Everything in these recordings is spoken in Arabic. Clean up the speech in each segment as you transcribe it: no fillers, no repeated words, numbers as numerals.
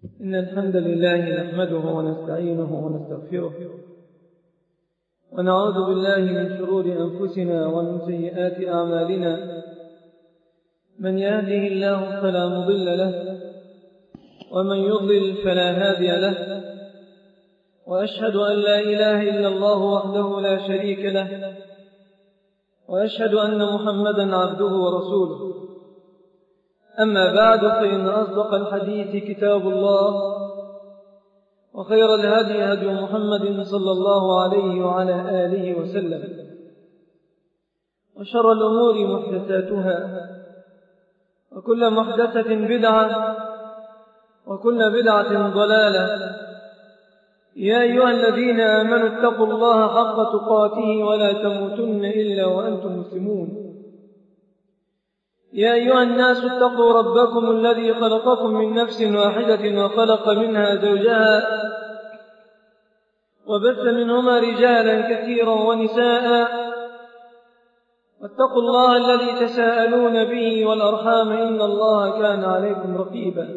إن الحمد لله نحمده ونستعينه ونستغفره ونعوذ بالله من شرور أنفسنا ومن سيئات أعمالنا. من يهده الله فلا مضل له ومن يضلل فلا هادي له، وأشهد أن لا إله إلا الله وحده لا شريك له، وأشهد أن محمدا عبده ورسوله. أما بعد، فإن أصدق الحديث كتاب الله، وخير الهدي هدي محمد صلى الله عليه وعلى آله وسلم، وشر الأمور محدثاتها، وكل محدثة بدعة، وكل بدعة ضلالة. يا أيها الذين آمنوا اتقوا الله حق تقاته ولا تموتن إلا وأنتم مسلمون. يا أيها الناس اتقوا ربكم الذي خلقكم من نفس واحدة وخلق منها زوجها وبث منهما رجالا كثيرا ونساء، واتقوا الله الذي تساءلون به والأرحام إن الله كان عليكم رقيبا.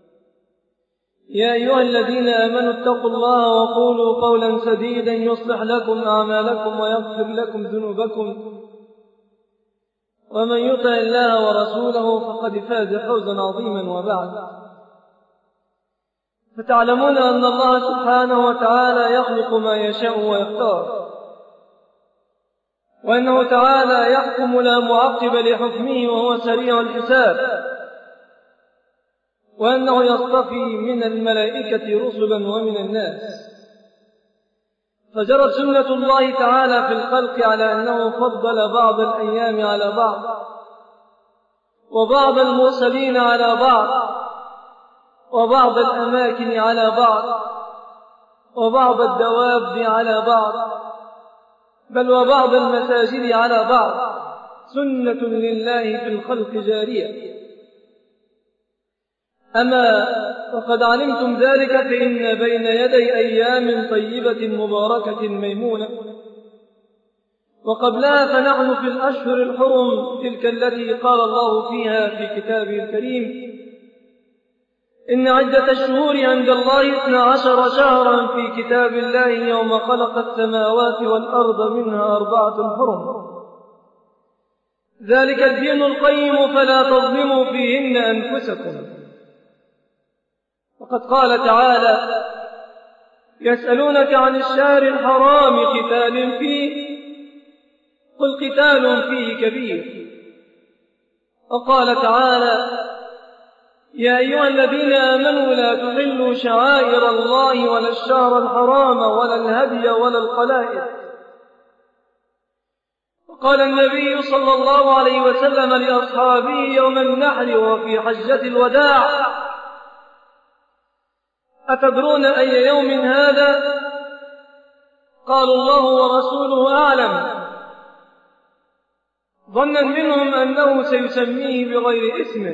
يا أيها الذين آمنوا اتقوا الله وقولوا قولا سديدا يصلح لكم أعمالكم ويغفر لكم ذنوبكم، ومن يطع الله ورسوله فقد فاز فوزا عظيما. وبعد، فتعلمون أن الله سبحانه وتعالى يخلق ما يشاء ويختار، وأنه تعالى يحكم لا معقب لحكمه وهو سريع الحساب، وأنه يصطفي من الملائكة رسلا ومن الناس. فجرت سنة الله تعالى في الخلق على أنه فضل بعض الأيام على بعض، وبعض المرسلين على بعض، وبعض الأماكن على بعض، وبعض الدواب على بعض، بل وبعض المساجد على بعض. سنة لله في الخلق جارية. أما وقد علمتم ذلك، فإن بين يدي أيام طيبة مباركة ميمونة، وقبلها فنحن في الأشهر الحرم، تلك التي قال الله فيها في كتابه الكريم: إن عدة الشهور عند الله 12 شهرا في كتاب الله يوم خلق السماوات والأرض منها 4 حرم، ذلك الدين القيم فلا تظلموا فيهن أنفسكم. وقد قال تعالى: يسألونك عن الشهر الحرام قتال فيه، قل قتال فيه كبير. وقال تعالى: يا أيها الذين آمنوا لا تحلوا شعائر الله ولا الشهر الحرام ولا الهدي ولا القلائد. وقال النبي صلى الله عليه وسلم لأصحابه يوم النحر وفي حجة الوداع: أتدرون أي يوم هذا؟ قالوا الله ورسوله أعلم، ظنا منهم أنه سيسميه بغير اسمه،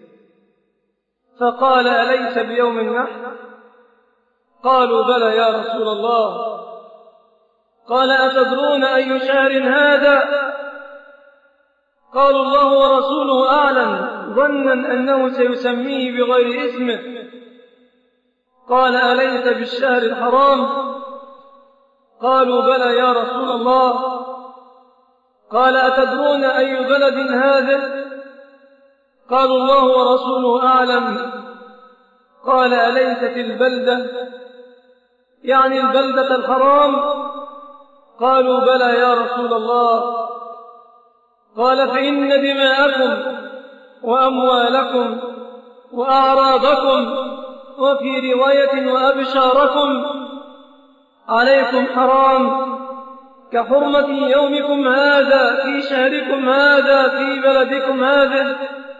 فقال: أليس بيوم النحر؟ قالوا: بلى يا رسول الله. قال: أتدرون أي شهر هذا؟ قالوا: الله ورسوله أعلم، ظنا أنه سيسميه بغير اسمه. قال: أليس بالشهر الحرام؟ قالوا: بلى يا رسول الله. قال: أتدرون أي بلد هذا؟ قالوا: الله ورسوله أعلم. قال: أليست البلدة يعني البلدة الحرام؟ قالوا: بلى يا رسول الله. قال: فإن دماءكم وأموالكم وأعراضكم وفي رواية وأبشاركم عليكم حرام كحرمة يومكم هذا في شهركم هذا في بلدكم هذا.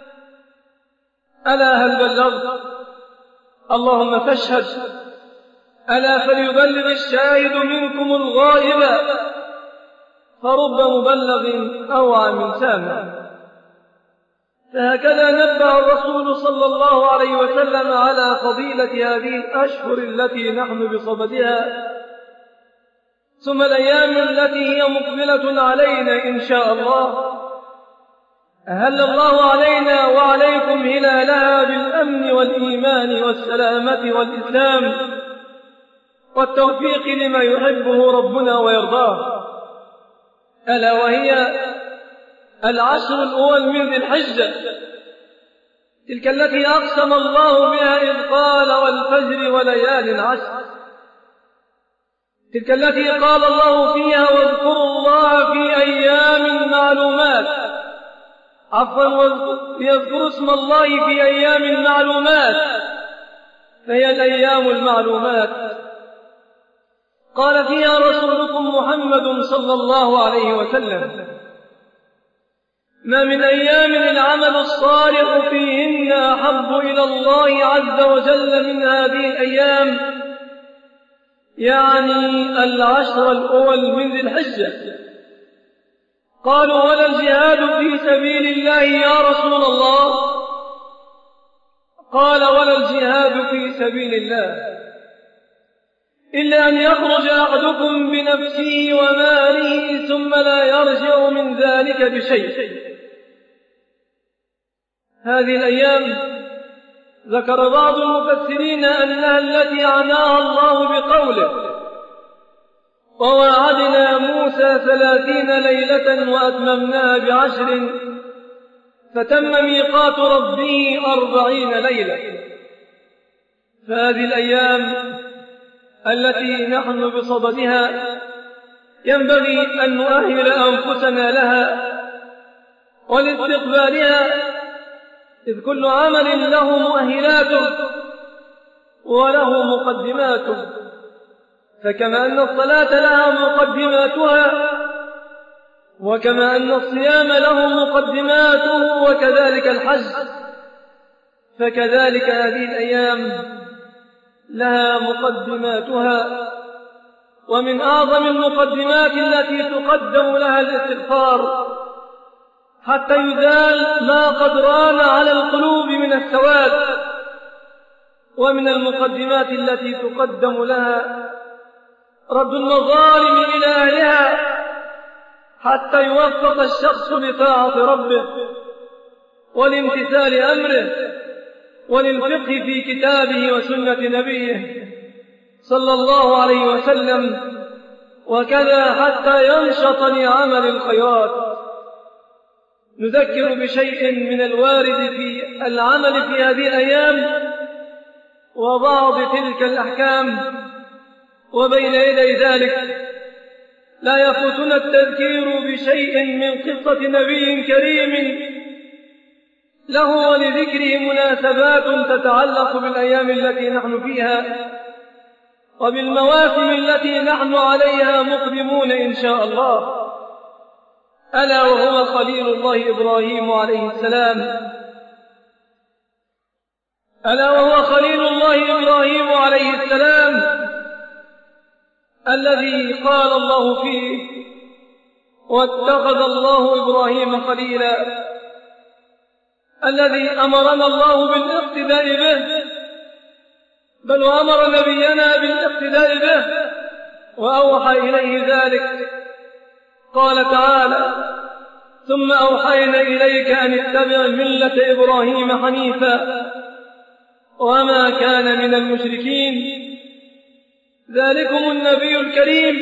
ألا هل بلغت؟ اللهم فاشهد. ألا فليبلغ الشاهد منكم الغائب، فرب مبلغ أوعى من سامع. فهكذا نبه الرسول صلى الله عليه وسلم على فضيلة هذه الأشهر التي نحن بصددها، ثم الأيام التي هي مقبلة علينا إن شاء الله، أهل الله علينا وعليكم هلالها بالأمن والإيمان والسلامة والإسلام والتوفيق لما يحبه ربنا ويرضاه، ألا وهي العشر الأول من ذي الحجة، تلك التي أقسم الله بها إذ قال والفجر وليال عشر، تلك التي قال الله فيها واذكروا الله في أيام معلومات، يذكر اسم الله في أيام معلومات، فهي الأيام المعلومات قال فيها رسولكم محمد صلى الله عليه وسلم: ما من أيام العمل الصالح فيهن أحب إلى الله عز وجل من هذه الأيام، يعني العشر الأول من ذي الحجة. قالوا: ولا الجهاد في سبيل الله يا رسول الله؟ قال: ولا الجهاد في سبيل الله إلا أن يخرج أحدكم بنفسه وماله ثم لا يرجع من ذلك بشيء. هذه الأيام ذكر بعض المفسرين أنها التي عناها الله بقوله: وواعدنا موسى 30 ليلة وأتممناها ب10 فتم ميقات ربه 40 ليلة. فهذه الأيام التي نحن بصددها ينبغي أن نؤهل أنفسنا لها ولاستقبالها، إذ كل عمل له مؤهلاته وله مقدماته، فكما أن الصلاة لها مقدماتها وكما أن الصيام له مقدماته وكذلك الحج، فكذلك هذه الأيام لها مقدماتها. ومن أعظم المقدمات التي تقدم لها الاستغفار حتى يزال ما قد ران على القلوب من السواد، ومن المقدمات التي تقدم لها رد المظالم إلى أهلها حتى يوفق الشخص لطاعة ربه والامتثال أمره وللفقه في كتابه وسنة نبيه صلى الله عليه وسلم، وكذا حتى ينشط لعمل الخيرات. نذكر بشيء من الوارد في العمل في هذه الأيام وبعض تلك الأحكام، وبين يدي ذلك لا يفوتنا التذكير بشيء من قصة نبي كريم له ولذكره مناسبات تتعلق بالأيام التي نحن فيها وبالمواسم التي نحن عليها مقدمون إن شاء الله، ألا وهو خليل الله إبراهيم عليه السلام. ألا وهو خليل الله إبراهيم عليه السلام الذي قال الله فيه: واتخذ الله إبراهيم خليلا، الذي أمرنا الله بالاقتداء به، بل وأمر نبينا بالاقتداء به وأوحى إليه ذلك. قال تعالى: ثم أوحينا إليك أن اتبع ملة إبراهيم حنيفا وما كان من المشركين. ذلكم النبي الكريم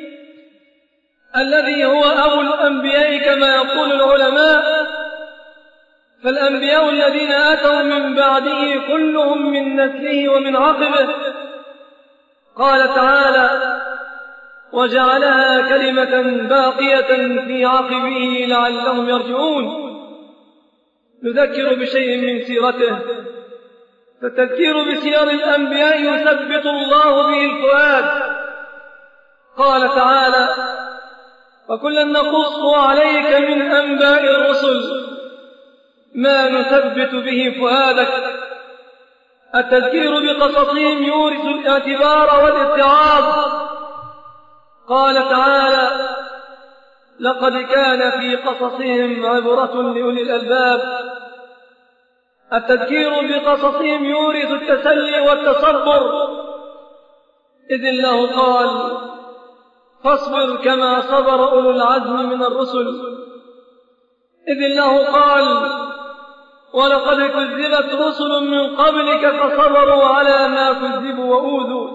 الذي هو أبو الأنبياء كما يقول العلماء، فالأنبياء الذين أتوا من بعده كلهم من نسله ومن عقبه. قال تعالى: وجعلها كلمة باقية في عقبه لعلهم يرجعون. نذكر بشيء من سيرته، فالتذكير بسير الأنبياء يثبت الله به الفؤاد. قال تعالى: وكلا نقص عليك من أنباء الرسل ما نثبت به فؤادك. التذكير بقصصهم يورث الاعتبار والاتعاظ. قال تعالى: لقد كان في قصصهم عبرة لأولي الألباب. التذكير بقصصهم يورث التسلي والتصبر، إذ الله قال: فاصبر كما صبر أولو العزم من الرسل. إذ الله قال: ولقد كذبت رسل من قبلك فصبروا على ما كذبوا وأوذوا.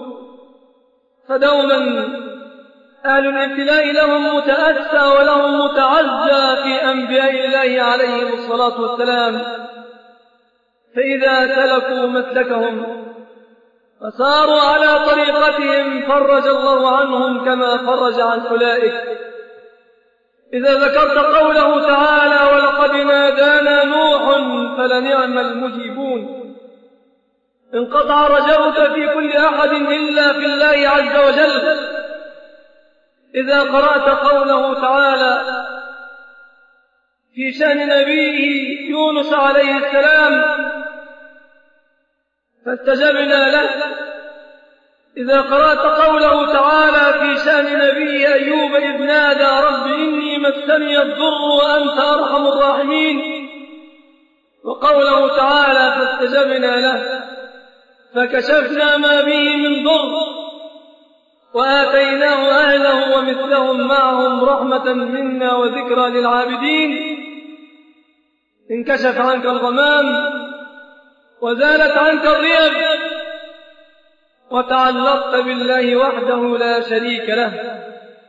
فدوما أهل الابتلاء لهم متأسى ولهم متعزى في أنبياء الله عليهم الصلاة والسلام، فإذا سلكوا مسلكهم فساروا على طريقتهم فرج الله عنهم كما فرج عن أولئك. إذا ذكرت قوله تعالى: ولقد نادانا نوح فلنعم المجيبون، انقطع رجوك في كل أحد إلا في الله عز وجل. إذا قرأت قوله تعالى في شأن نبيه يونس عليه السلام فاستجبنا له، إذا قرأت قوله تعالى في شأن نبيه أيوب إذ نادى رب إني مسني الضر وأنت أرحم الراحمين، وقوله تعالى فاستجبنا له فكشفنا ما به من ضر وآتيناه أهله ومثلهم معهم رحمة منا وذكرى للعابدين. انكشف عنك الغمام وزالت عنك الريب وتعلقت بالله وحده لا شريك له.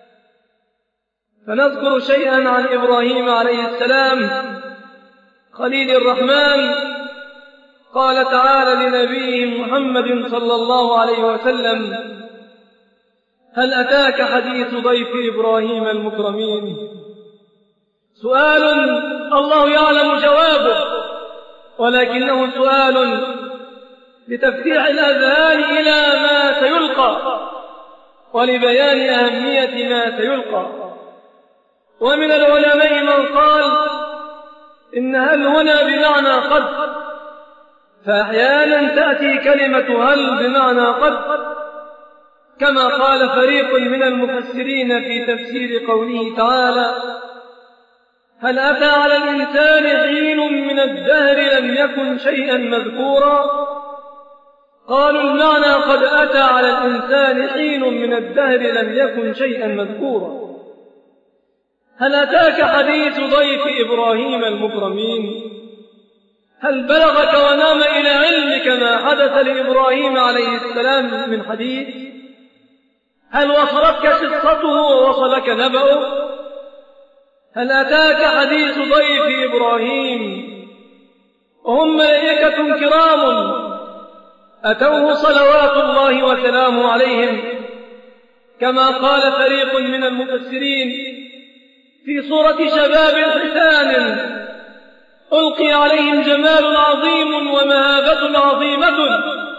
فنذكر شيئا عن إبراهيم عليه السلام خليل الرحمن. قال تعالى لنبيه محمد صلى الله عليه وسلم: هل أتاك حديث ضيف إبراهيم المكرمين؟ سؤال الله يعلم جوابه، ولكنه سؤال لتفتيح الأذهان إلى ما سيلقى ولبيان أهمية ما سيلقى. ومن العلماء من قال إن هل هنا بمعنى قد، فأحيانا تأتي كلمة هل بمعنى قد، كما قال فريق من المفسرين في تفسير قوله تعالى: هل أتى على الإنسان حين من الدهر لم يكن شيئا مذكورا. قالوا المعنى قد أتى على الإنسان حين من الدهر لم يكن شيئا مذكورا. هل أتاك حديث ضيف إبراهيم المكرمين؟ هل بلغك ونام إلى علمك ما حدث لإبراهيم عليه السلام من حديث؟ هل وصلتك قصته ووصلك نبأه؟ هل أتاك حديث ضيف إبراهيم وهم ملائكة كرام أتوه صلوات الله وسلامه عليهم، كما قال فريق من المفسرين في صورة شباب حسان ألقي عليهم جمال عظيم ومهابة عظيمة.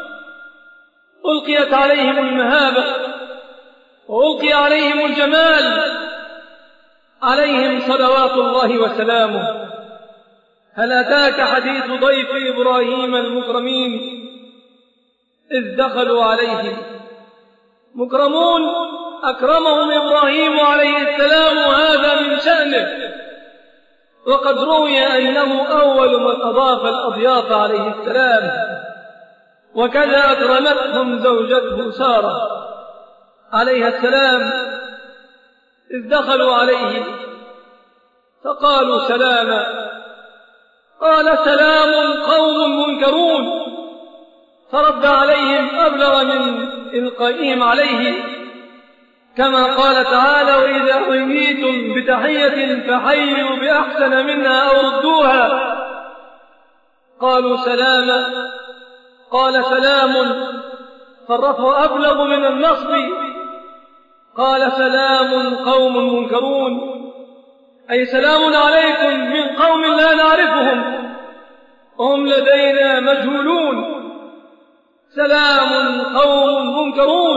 ألقيت عليهم المهابة وألقي عليهم الجمال، عليهم صلوات الله وسلامه. هل أتاك حديث ضيف إبراهيم المكرمين إذ دخلوا عليه؟ مكرمون أكرمهم إبراهيم عليه السلام، وهذا من شأنه. وقد روي أنه أول من أضاف الأضياف عليه السلام، وكذا أكرمتهم زوجته سارة عليها السلام إذ دخلوا عليه فقالوا سلاما. قال سلام قوم منكرون، فرد عليهم أبلغ من إلقائهم عليه، كما قال تعالى: وإذا حييتم بتحية فحيوا بأحسن منها أو ردوها. قالوا سلاما. قال سلام، فالرفع أبلغ من النصب. قال سلام قوم منكرون، أي سلام عليكم من قوم لا نعرفهم وهم لدينا مجهولون. سلام قوم منكرون.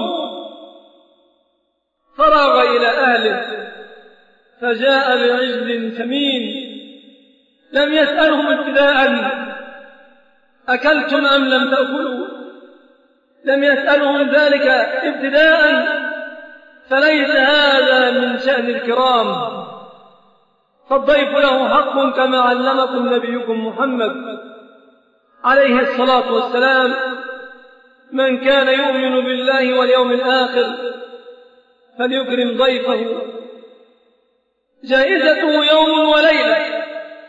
فرغ إلى أهله فجاء بعجل ثمين. لم يسألهم ابتداء: أكلتم أم لم تأكلوا؟ لم يسألهم ذلك ابتداء، فليس هذا من شأن الكرام. فالضيف له حق كما علمكم نبيكم محمد عليه الصلاة والسلام: من كان يؤمن بالله واليوم الآخر فليكرم ضيفه. جائزته يوم وليلة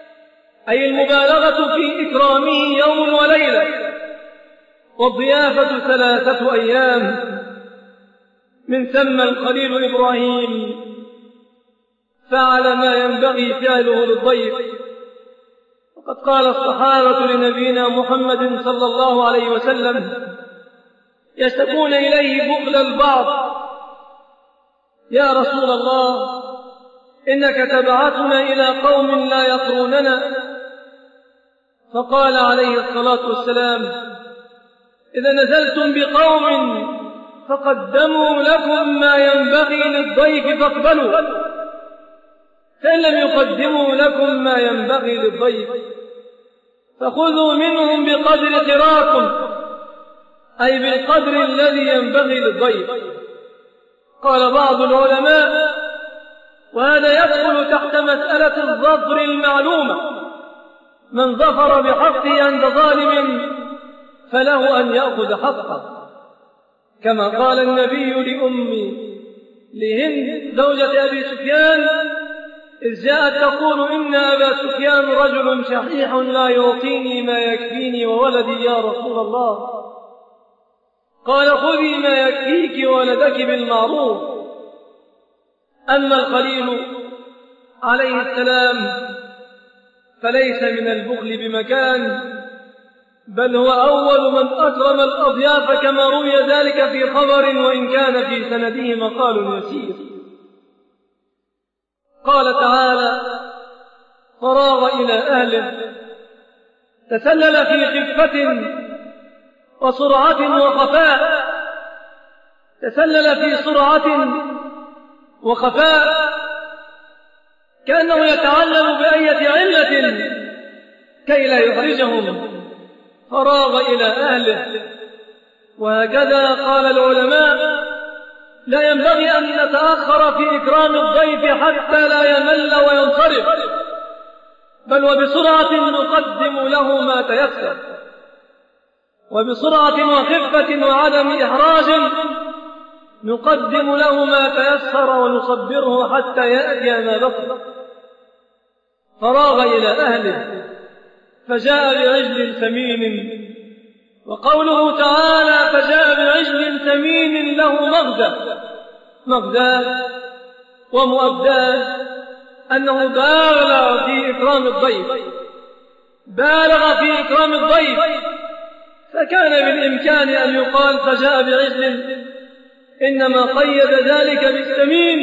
أي المبالغة في إكرامه يوم وليلة، والضيافة 3 أيام. من ثم الخليل إبراهيم فعل ما ينبغي فعله للضيف، وقد قال الصحابة لنبينا محمد صلى الله عليه وسلم يشتكون إليه بخل البعض: يا رسول الله، إنك تبعثنا إلى قوم لا يقروننا. فقال عليه الصلاة والسلام: إذا نزلتم بقوم فقدموا لكم ما ينبغي للضيف فاقبلوا، فإن لم يقدموا لكم ما ينبغي للضيف فخذوا منهم بقدر قراكم، أي بالقدر الذي ينبغي للضيف. قال بعض العلماء: وهذا يدخل تحت مسألة الظفر المعلومة، من ظفر بحقه عند ظالم فله أن يأخذ حقه، كما قال النبي لهند زوجة أبي سفيان إذ جاءت تقول: إن أبا سفيان رجل شحيح لا يعطيني ما يكفيني وولدي يا رسول الله. قال: خذي ما يكفيك وولدك بالمعروف. أما الخليل عليه السلام فليس من البخل بمكان، بل هو أول من أكرم الأضياف، كما روي ذلك في خبر وإن كان في سنده مقال يسير. قال تعالى: فراغ إلى أهله تسلل في خفة وسرعة وخفاء، تسلل في سرعة وخفاء، كأنه يتعلم بأية علة كي لا يحرجهم. فراغ إلى أهله. وهكذا قال العلماء: لا ينبغي أن نتأخر في إكرام الضيف حتى لا يمل وينصرف، بل وبسرعة نقدم له ما تيسر، وبسرعة وخفة وعدم إحراج نقدم له ما تيسر ونصبره حتى يأتي ما بقي. فراغ إلى أهله فجاء بعجل ثمين. وقوله تعالى: فجاء بعجل ثمين له مغداة ومؤداة، أنه بالغ في إكرام الضيف، فكان بالإمكان أن يقال فجاء بعجل، إنما قيد ذلك بالثمين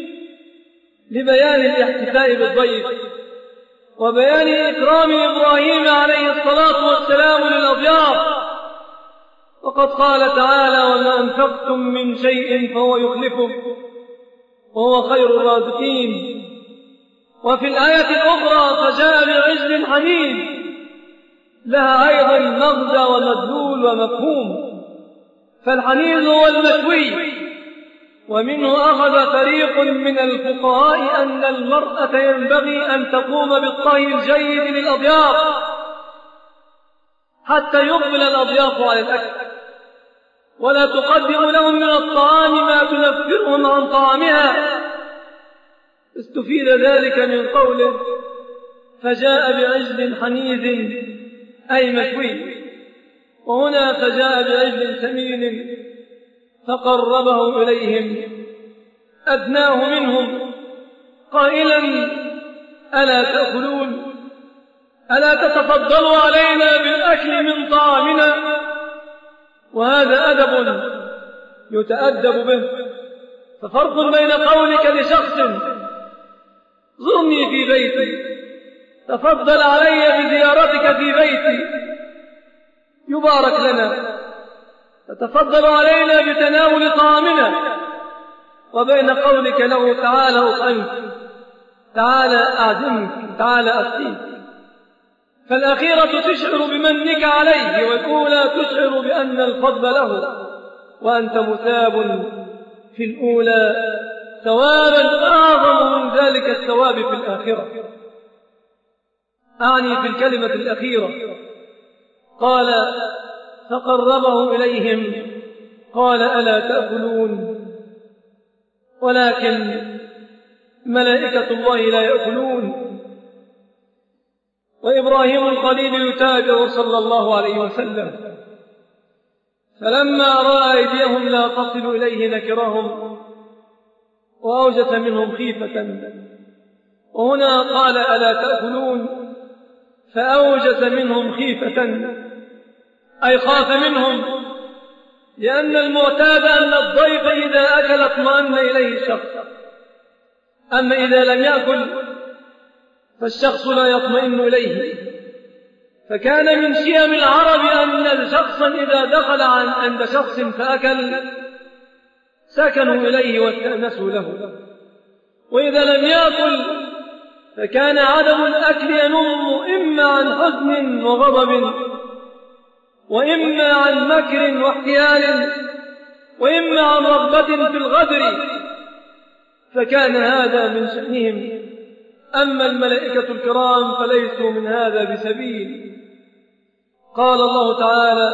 لبيان الاحتفاء بالضيف وبيان إكرام إبراهيم عليه الصلاة والسلام للأضياف. وقد قال تعالى: وما أنفقتم من شيء فهو يخلفه وهو خير الرازقين. وفي الآية الأخرى: فجاء بعجل حنين، لها أيضا مغزى ومدلول ومفهوم. فالحنيذ هو المشوي، ومنه أخذ فريق من الفقهاء أن المرأة ينبغي أن تقوم بالطهي الجيد للأضياف حتى يقبل الأضياف على الأكل، ولا تقدم لهم من الطعام ما تنفرهم عن طعامها. استفيد ذلك من قوله: فجاء بعجل حنيذ، أي مشوي. وهنا فجاء بعجل ثمين فقربه إليهم، أدناه منهم، قائلا: ألا تأكلون؟ ألا تتفضلوا علينا بالأكل من طعامنا؟ وهذا أدب يتأدب به. ففرق بين قولك لشخص: زرني في بيتي، تفضل علي بزيارتك في بيتي يبارك لنا، تتفضل علينا بتناول طعامنا، وبين قولك له: تعال أطعمك، تعال أعزمك، تعال أسقيك. فالأخيرة تشعر بمنك عليه، والأولى تشعر بأن الفضل له، وأنت مثاب في الأولى ثوابا أعظم من ذلك الثواب في الآخرة. أعني في الكلمة الأخيرة. قال: فقربه إليهم، قال: ألا تأكلون؟ ولكن ملائكة الله لا يأكلون. وإبراهيم الخليل يتابع صلى الله عليه وسلم، فلما رأى أيديهم لا تصل إليه نكرهم وأوجس منهم خيفة. وهنا قال ألا تأكلون، فأوجس منهم خيفة أي خاف منهم، لأن المعتاد أن الضيف إذا أكل اطمأن إليه الشخص، أما إذا لم يأكل فالشخص لا يطمئن إليه. فكان من شيم العرب أن شخصا إذا دخل عند شخص فأكل سكنوا إليه واستأنسوا له، وإذا لم يأكل فكان عدم الأكل ينم إما عن حزن وغضب، وإما عن مكر واحتيال، وإما عن رغبة في الغدر، فكان هذا من شأنهم. أما الملائكة الكرام فليسوا من هذا بسبيل. قال الله تعالى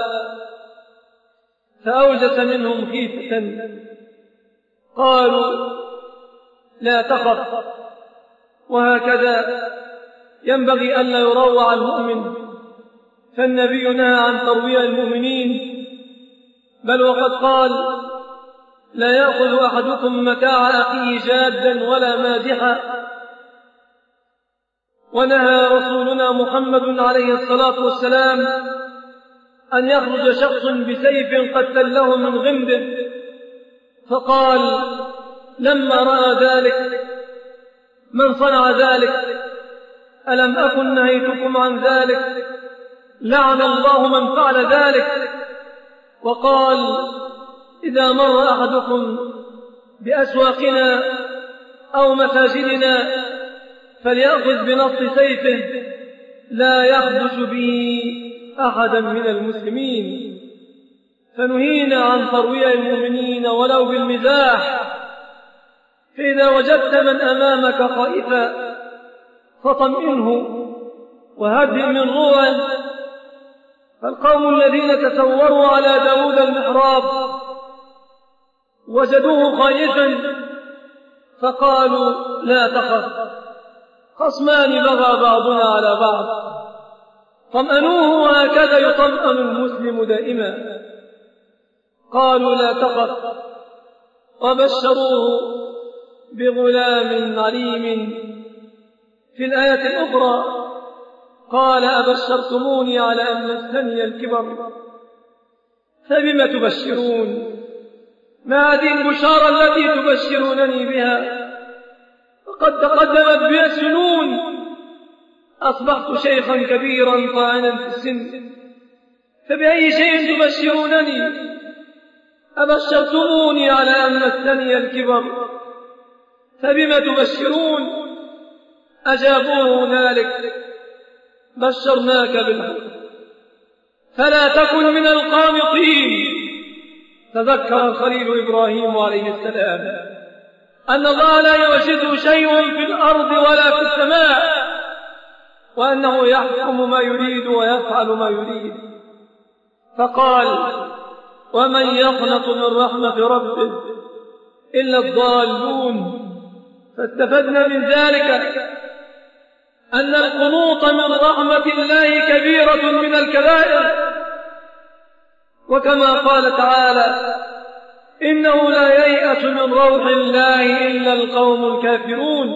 فأوجس منهم خيفة قالوا لا تخف. وهكذا ينبغي ألا يروع المؤمن، فالنبي نهى عن ترويع المؤمنين، بل وقد قال لا يأخذ أحدكم متاع أخيه جادا ولا مازحا. ونهى رسولنا محمد عليه الصلاة والسلام أن يخرج شخص بسيف قد تله من غمده، فقال لما رأى ذلك من صنع ذلك ألم أكن نهيتكم عن ذلك؟ لعن الله من فعل ذلك. وقال إذا مر أحدكم بأسواقنا أو مساجدنا فليأخذ بنص سيفه لا يخدش به أحدا من المسلمين. فنهينا عن ترويع المؤمنين ولو بالمزاح. فإذا وجدت من أمامك خائفا فطمئنه وهدئ من روعه. فالقوم الذين تسوروا على داود المحراب وجدوه خائفا فقالوا لا تخف، خصمان بغى بعضنا على بعض، طمأنوه وهكذا يطمئن المسلم دائما. قالوا لا تخف وبشروه بغلام عليم. في الآية الأخرى قال أبشرتموني على أن مسني الكبر فبم تبشرون؟ ما هذه البشارى التي تبشرونني بها؟ فقد تقدمت بي السنون، أصبحت شيخا كبيرا طاعنا في السن، فبأي شيء تبشرونني؟ أبشرتموني على أن مسني الكبر فبم تبشرون؟ أجابوه هنالك بشرناك بالحق فلا تكن من القانطين. تذكر الخليل إبراهيم عليه السلام أن الله لا يعجزه شيء في الأرض ولا في السماء، وأنه يحكم ما يريد ويفعل ما يريد. فقال ومن يقنط من رحمة ربه إلا الضالون. فاستفدنا من ذلك أن القنوط من رحمة الله كبيرة من الكبائر، وكما قال تعالى إنه لا ييأس من روح الله إلا القوم الكافرون.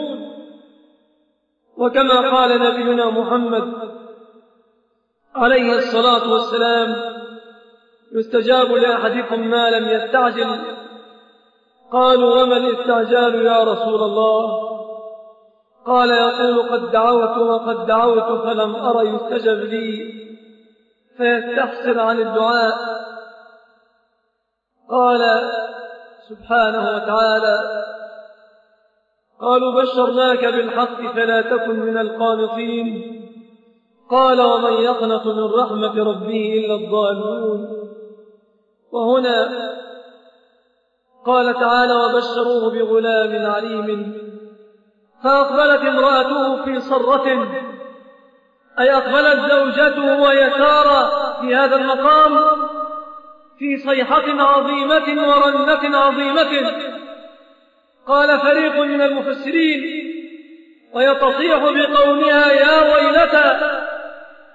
وكما قال نبينا محمد عليه الصلاة والسلام يستجاب لأحدكم ما لم يستعجل. قالوا وما الاستعجال يا رسول الله؟ قال يقول قد دعوت وقد دعوت فلم أر يستجب لي فيستحسر عن الدعاء. قال سبحانه وتعالى قالوا بشرناك بالحق فلا تكن من القانطين. قال ومن يقنط من رحمة ربه إلا الضالون. وهنا قال تعالى وبشروه بغلام عليم. فأقبلت امرأته في صرة، أي أقبلت زوجته وهي سارة في هذا المقام في صيحة عظيمة ورنة عظيمة. قال فريق من المفسرين وهي تصيح بقولها يا ويلتى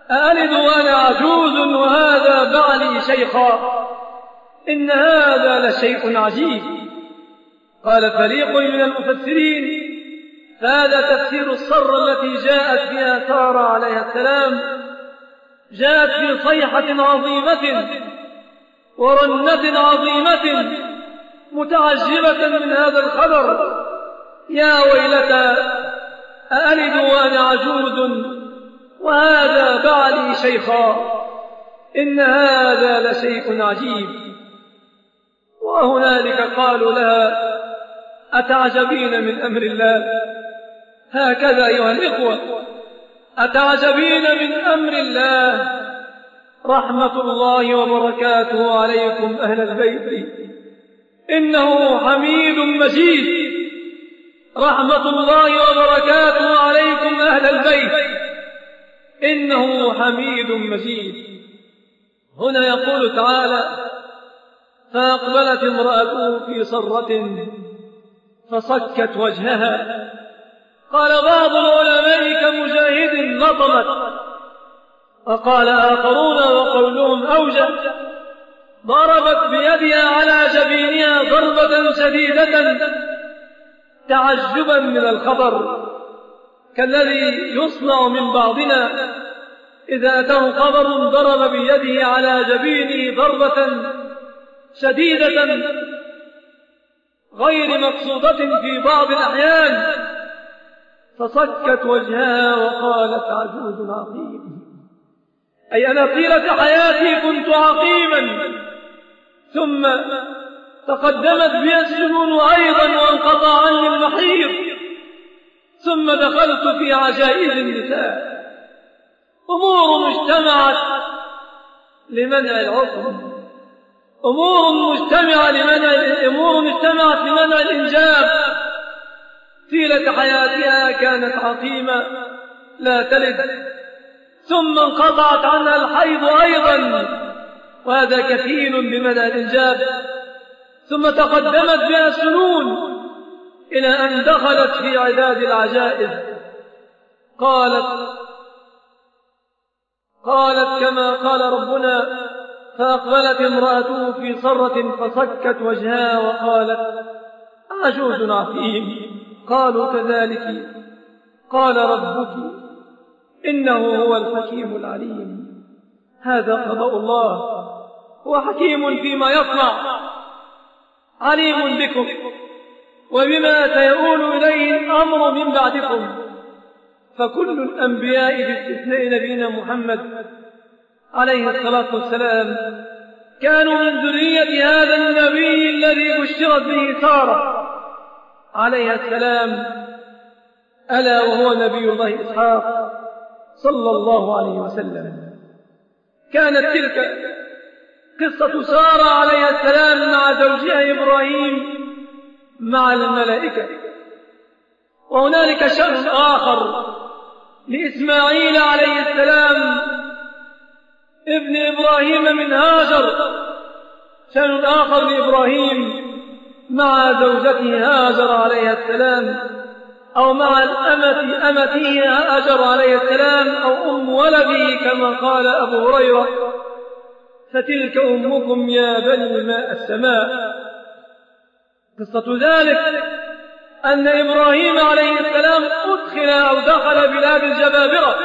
أألد وأنا عجوز وهذا بعلي شيخا إن هذا لشيء عجيب. قال فريق من المفسرين فهذا تفسير الصرة التي جاءت فيها سارة عليه السلام، جاءت في صيحة عظيمة ورنة عظيمة متعجبة من هذا الخبر: يا ويلتى أألد وأنا عجوز وهذا بعلي شيخا إن هذا لشيء عجيب. وهنالك قالوا لها: أتعجبين من أمر الله؟ هكذا أيها الإخوة، أتعجبين من أمر الله؟ رحمة الله وبركاته عليكم أهل البيت إنه حميد مجيد. رحمة الله وبركاته عليكم أهل البيت إنه حميد مجيد. هنا يقول تعالى: فأقبلت امرأته في صرة فصكت وجهها. قال بعض العلماء كمجاهد: لطمت. وقال آخرون وقولهم أوجه: ضربت بيدها على جبينها ضربة شديدة تعجبا من الخبر، كالذي يصنع من بعضنا إذا أتاه خبر ضرب بيده على جبينه ضربة شديدة غير مقصودة في بعض الأحيان، فصكت وجهها وقالت: عجوز عقيم. أي أنا طيلة حياتي كنت عقيما، ثم تقدمت بي السنون أيضا وانقطع عني المحيض، ثم دخلت في عجائز النساء. أمور اجتمعت لمنع العقم، أمور اجتمعت لمنع الإنجاب. طيلة حياتها كانت عقيمة لا تلد، ثم انقطعت عنها الحيض أيضا، وهذا كفيل بمنع الإنجاب. ثم تقدمت بها السنون إلى أن دخلت في عداد العجائز. قالت كما قال ربنا: فأقبلت امرأته في صرة فصكت وجهها وقالت: عجوز عقيم. قالوا: كذلك قال ربك إنه هو الحكيم العليم. هذا قضاء الله، هو حكيم فيما يصنع، عليم بكم وبما سيؤول إليه الأمر من بعدكم. فكل الأنبياء باستثناء نبينا محمد عليه الصلاة والسلام كانوا من ذرية هذا النبي الذي بشرت به سارة عليه السلام، ألا وهو نبي الله إسحاق صلى الله عليه وسلم. كانت تلك قصة سارة عليه السلام مع زوجها إبراهيم مع الملائكة. وهنالك شأن آخر لإسماعيل عليه السلام ابن إبراهيم من هاجر، شأن آخر لإبراهيم مع زوجته هاجر عليه السلام، أو مع أمته هاجر عليه السلام، أو أم ولده كما قال أبو هريرة: فتلك أمكم يا بني ماء السماء. قصة ذلك أن إبراهيم عليه السلام أدخل أو دخل بلاد الجبابرة،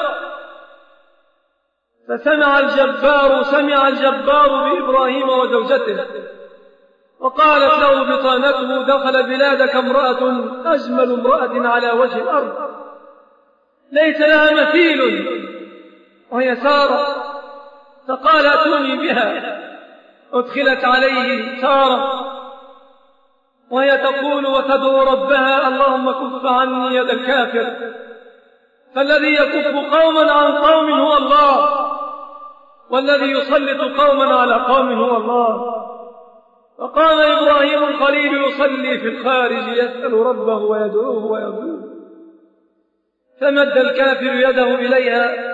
فسمع الجبار بإبراهيم وزوجته، وقالت له بطانته: دخل بلادك امرأة أجمل امرأة على وجه الأرض ليس لها مثيل، وهي سارة. فقال: ائتوني بها. أدخلت عليه سارة وهي تقول وتدعو ربها: اللهم كف عني يد الكافر، فالذي يكف قوما عن قوم هو الله، والذي يسلط قوما على قوم هو الله. فقام إبراهيم الخليل يصلي في الخارج يسأل ربه ويدعوه ويرجوه، فمد الكافر يده إليها،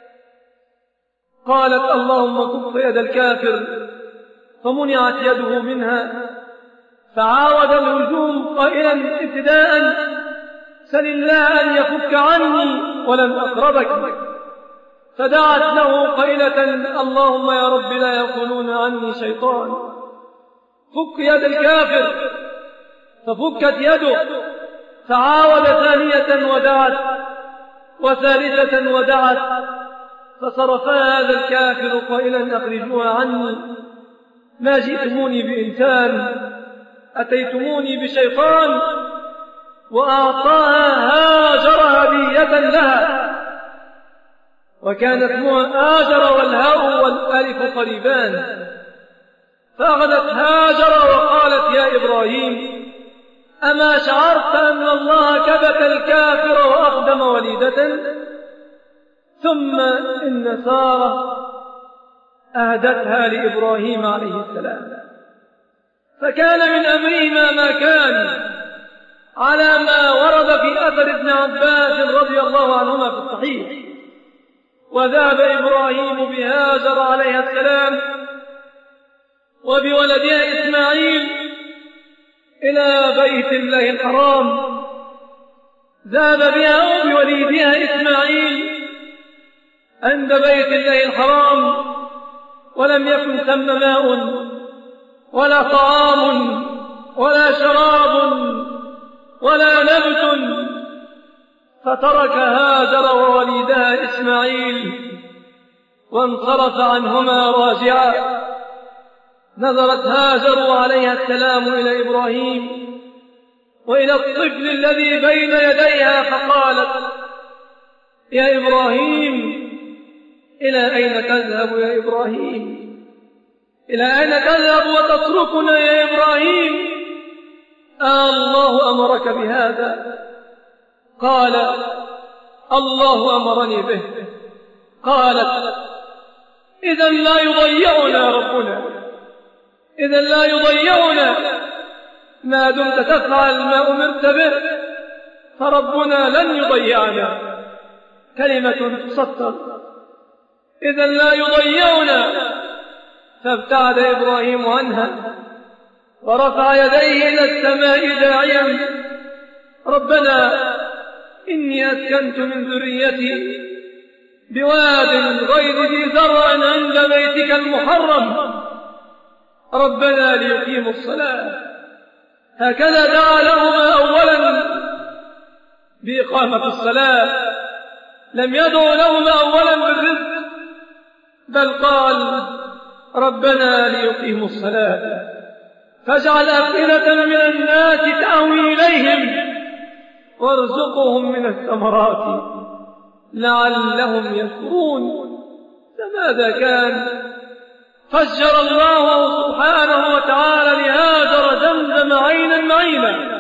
قالت: اللهم كف يد الكافر، فمنعت يده منها، فعاود الهجوم قائلا ابتداء: سل الله أن يفك عني ولن أقربك. فدعت له قائلة: اللهم يا رب لا يقولون عني شيطان، فك يد الكافر. ففكت يده، فعاود ثانية ودعت، وثالثة ودعت، فصرفها هذا الكافر قائلا: أخرجوها عني، ما جئتموني بإنسان، أتيتموني بشيطان. وأعطاها هاجر هدية لها، وكانت هاجر والهاء والألف قريبان، فأخذت هاجر وقالت: يا إبراهيم، أما شعرت أن الله كبت الكافر وأقدم وليدة؟ ثم إن سارة أهدتها لإبراهيم عليه السلام، فكان من أمرهما ما كان، على ما ورد في أثر ابن عباس رضي الله عنهما في الصحيح. وذهب إبراهيم بهاجر عليها السلام وبولدها إسماعيل إلى بيت الله الحرام، ذهب بها وبوليدها إسماعيل عند بيت الله الحرام، ولم يكن ثم ماء ولا طعام ولا شراب ولا نبت، فترك هاجر ووليدها إسماعيل وانصرف عنهما راجعا. نظرت هاجر عليها السلام إلى إبراهيم وإلى الطفل الذي بين يديها، فقالت: يا إبراهيم، إلى أين تذهب يا إبراهيم؟ إلى أين تذهب وتتركنا يا إبراهيم؟ الله أمرك بهذا؟ قال: الله أمرني به. قالت: إذن لا يضيعنا ربنا، إذن لا يضيعنا، ما دمت تفعل ما أمرت به فربنا لن يضيعنا. كلمة تسطر: إذن لا يضيعنا. فابتعد إبراهيم عنها ورفع يديه إلى السماء داعيا: ربنا إني أسكنت من ذريتي بواد غير ذي زرع عند بيتك المحرم ربنا ليقيموا الصلاة. هكذا دعا لهما أولا بإقامة الصلاة، لم يدعو لهما أولا بالرزق، بل قال: ربنا ليقيموا الصلاة فاجعل أفئدة من الناس تأوي إليهم وارزقهم من الثمرات لعلهم يشكرون. فماذا كان؟ فجر الله سبحانه وتعالى لهاجر زمزم عينا معينا،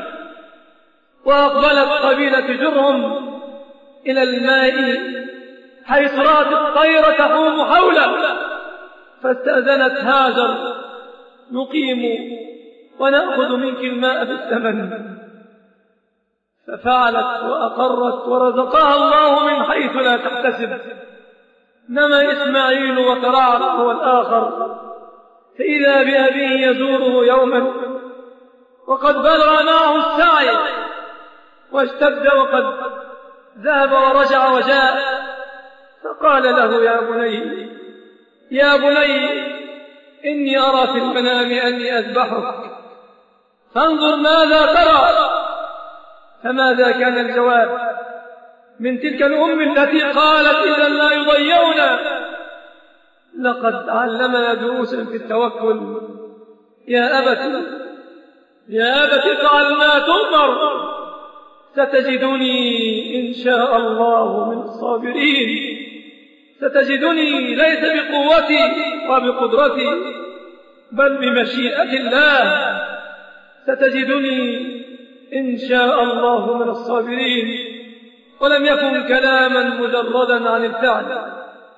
وأقبلت قبيلة جرهم إلى الماء حيث رأت الطير تحوم حوله، فاستأذنت هاجر: نقيم ونأخذ منك الماء بالثمن. ففعلت وأقرت، ورزقها الله من حيث لا تحتسب. نما إسماعيل وترعرع هو الآخر، فإذا بأبيه يزوره يوما وقد بلغ معه السعي واشتد، وقد ذهب ورجع وجاء، فقال له: يا بني إني أرى في المنام أني أذبحك فانظر ماذا ترى. فماذا كان الجواب من تلك الأم التي قالت: إذا لا يضيعنا؟ لقد علمنا دروسا في التوكل. يا أبت افعل ما تؤمر، ستجدني إن شاء الله من الصابرين. ستجدني ليس بقوتي وبقدرتي بل بمشيئة الله، ستجدني إن شاء الله من الصابرين. ولم يكن كلاما مجردا عن الفعل،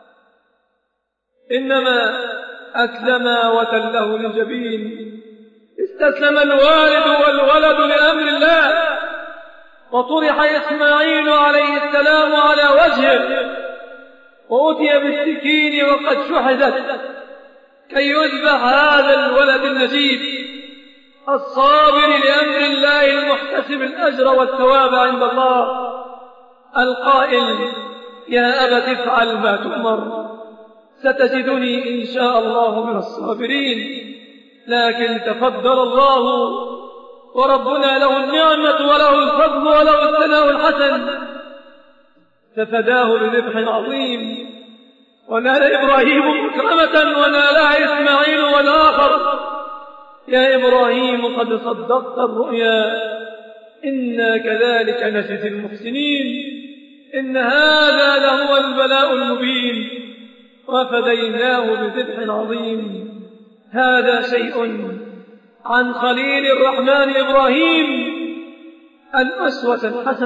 إنما أسلم وتله للجبين. استسلم الوالد والولد لأمر الله، وطرح إسماعيل عليه السلام على وجهه، وأتي بالسكين وقد شحذت كي يذبح هذا الولد النجيب الصابر لأمر الله المحتسب الأجر والثواب عند الله، القائل: يا أبت افعل ما تؤمر ستجدني إن شاء الله من الصابرين. لكن تفضل الله وربنا له النعمة وله الفضل وله الثناء الحسن ففداه بذبح عظيم، ونال إبراهيم مكرمة ونالها إسماعيل والآخر. يا إبراهيم قد صدقت الرؤيا إنا كذلك نجزي المحسنين، إن هذا لهو البلاء المبين، وفديناه بذبح عظيم. هذا شيء عن خليل الرحمن إبراهيم، الأسوة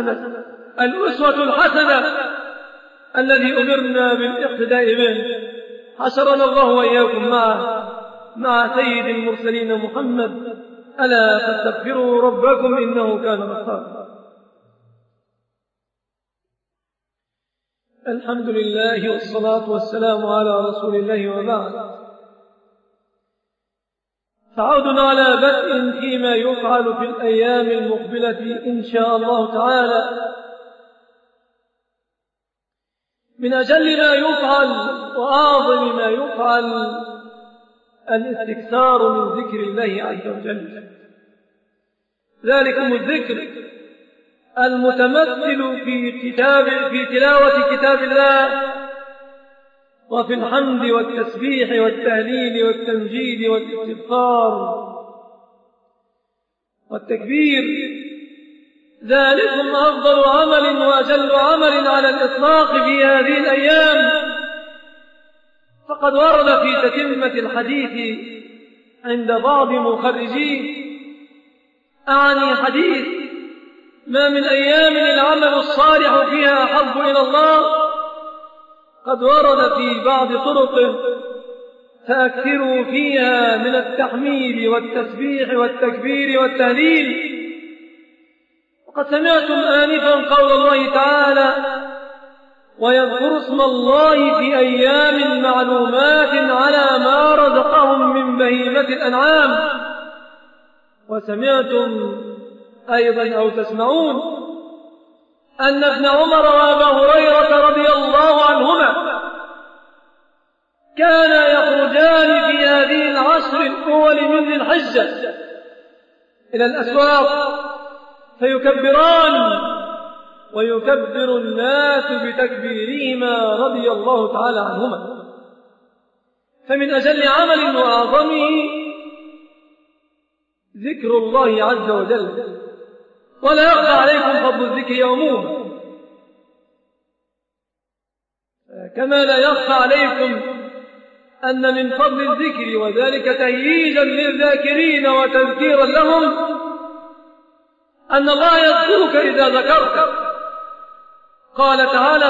الحسنة الذي أمرنا بالاقتداء به. حشرنا الله وإياكم مع سيد المرسلين محمد. ألا فاستغفروا ربكم إنه كان غفارا. الحمد لله والصلاة والسلام على رسول الله، وبعد. تعودنا على بدء فيما يفعل في الأيام المقبلة إن شاء الله تعالى. من أجل ما يفعل وأعظم ما يفعل الاستكثار من ذكر الله عز وجل. ذلكم الذكر المتمثل في تلاوة كتاب الله، وفي الحمد والتسبيح والتهليل والتمجيد والاستغفار والتكبير. ذلكم أفضل عمل وأجل عمل على الإطلاق في هذه الأيام. فقد ورد في تتمة الحديث عند بعض مخرجيه، أعني حديث ما من أيام العمل الصالح فيها أحب إلى الله، قد ورد في بعض طرقه فأكثروا فيها من التحميد والتسبيح والتكبير والتهليل. وقد سمعتم آنفا قول الله تعالى: ويذكر اسم الله في أيام معلومات على ما رزقهم من بهيمة الأنعام. وسمعتم أيضا أو تسمعون أن ابن عمر وأبا هريرة رضي الله عنهما كانا يخرجان في هذه العشر الأول من ذي الحجة إلى الأسواق فيكبران، ويكبر الناس بتكبيرهما رضي الله تعالى عنهما. فمن أجل عمل وأعظمه ذكر الله عز وجل، ولا يخفى عليكم فضل الذكر عموما، كما لا يخفى عليكم أن من فضل الذكر وذلك تهييجا للذاكرين وتذكيرا لهم أن الله يذكرك إذا ذكرت. قال تعالى: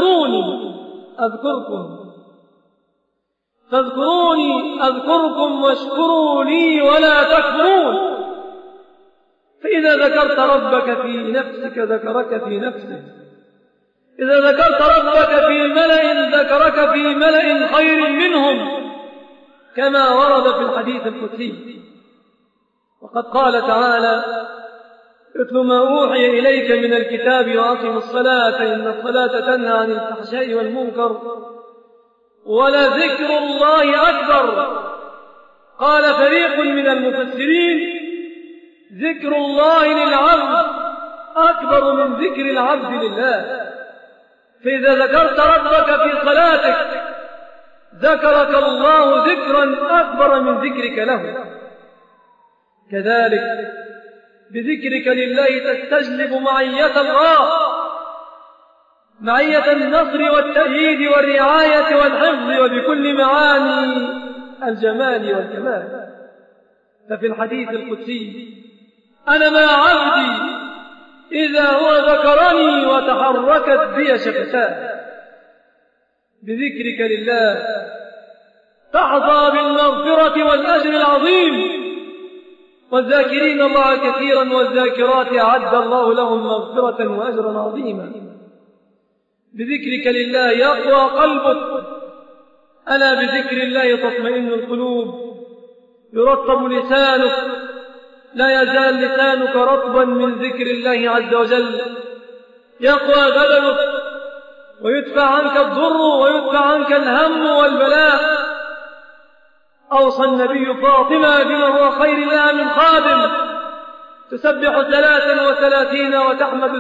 فاذكروني أذكركم واشكروا لي ولا تكفرون. فإذا ذكرت ربك في نفسك ذكرك في نفسه، إذا ذكرت ربك في ملأ ذكرك في ملأ خير منهم، كما ورد في الحديث القدسي. وقد قال تعالى: اتل ما أوحي إليك من الكتاب وأقم الصلاة إن الصلاة تنهى عن الفحشاء والمنكر ولذكر الله أكبر. قال فريق من المفسرين: ذكر الله للعبد أكبر من ذكر العبد لله. فإذا ذكرت ربك في صلاتك ذكرك الله ذكرا أكبر من ذكرك له. كذلك بذكرك لله تستجلب معية الله، معية النصر والتأييد والرعاية والحفظ وبكل معاني الجمال والكمال. ففي الحديث القدسي: أنا مع عبدي إذا هو ذكرني وتحركت بي شفتاه. بذكرك لله تحظى بالمغفرة والأجر العظيم، والذاكرين الله كثيرا والذاكرات أعد الله لهم مغفرة وأجرا عظيما. بذكرك لله يقوى قلبك، ألا بذكر الله تطمئن القلوب. يرطب لسانك، لا يزال لسانك رطبا من ذكر الله عز وجل. يقوى بدنك ويدفع عنك الضر ويدفع عنك الهم والبلاء. أوصى النبي فاطمة بما هو خير لها من خادم، تسبح 33 وتحمد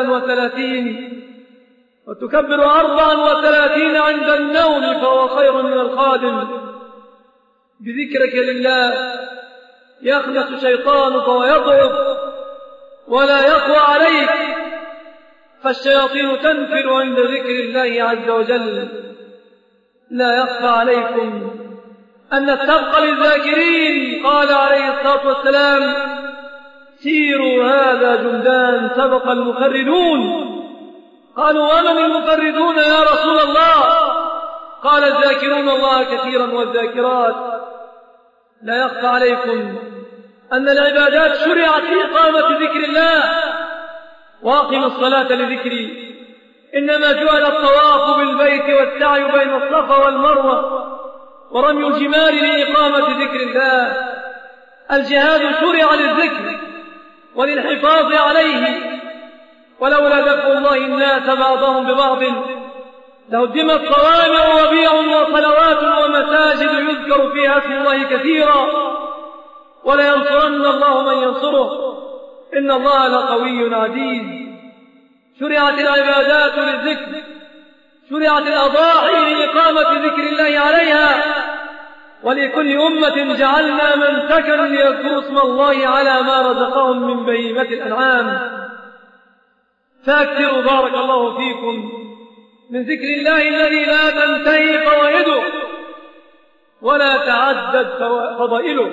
33 وتكبر 34 عند النوم، فهو خير من الخادم. بذكرك لله يخنس شيطانك ويضعف ولا يقوى عليك، فالشياطين تنفر عند ذكر الله عز وجل. لا يخفى عليكم أن السبق للذاكرين. قال عليه الصلاة والسلام: سيروا هذا جندان سبق المفردون. قالوا: ومن المفردون يا رسول الله؟ قال: الذاكرون الله كثيرا والذاكرات. لا يخفى عليكم أن العبادات شرعت في إقامة ذكر الله. وأقم الصلاة لذكري. إنما جعل الطواف بالبيت والسعي بين الصفا والمروة ورمي الجمار لإقامة ذكر الله. الجهاد شرع للذكر وللحفاظ عليه، ولولا دفع الله الناس بعضهم ببعض لهدمت صوامع وبيع وصلوات ومساجد يذكر فيها اسم الله كثيرا، ولينصرن الله من ينصره، إن الله لقوي عزيز. شرعت العبادات للذكر، شرعت الأضاحي لإقامة ذكر الله عليها، ولكل أمة جعلنا منسكا ليذكروا اسم الله على ما رزقهم من بهيمة الأنعام. فأكثروا بارك الله فيكم من ذكر الله الذي لا تنتهي فوائده ولا تعدد فضائله،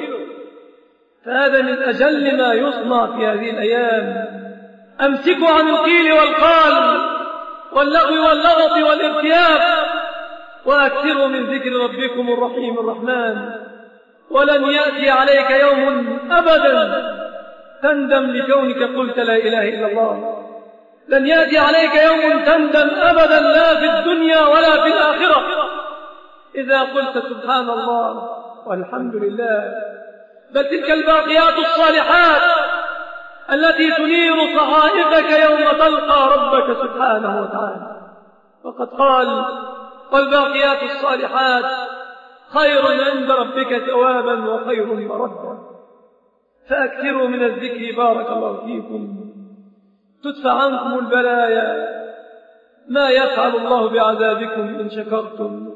فهذا من أجل ما يصنع في هذه الأيام. أمسكوا عن القيل والقال واللغو واللغط والارتياب، وأكثروا من ذكر ربكم الرحيم الرحمن. ولن يأتي عليك يوم أبدا تندم لكونك قلت لا إله إلا الله. لن يأتي عليك يوم تندم أبدا، لا في الدنيا ولا في الآخرة، إذا قلت سبحان الله والحمد لله. بل تلك الباقيات الصالحات التي تنير صحائفك يوم تلقى ربك سبحانه وتعالى. وقد قال: والباقيات الصالحات خير عند ربك ثوابا وخير مردا. فأكثروا من الذكر بارك الله فيكم تدفع عنكم البلايا، ما يفعل الله بعذابكم إن شكرتم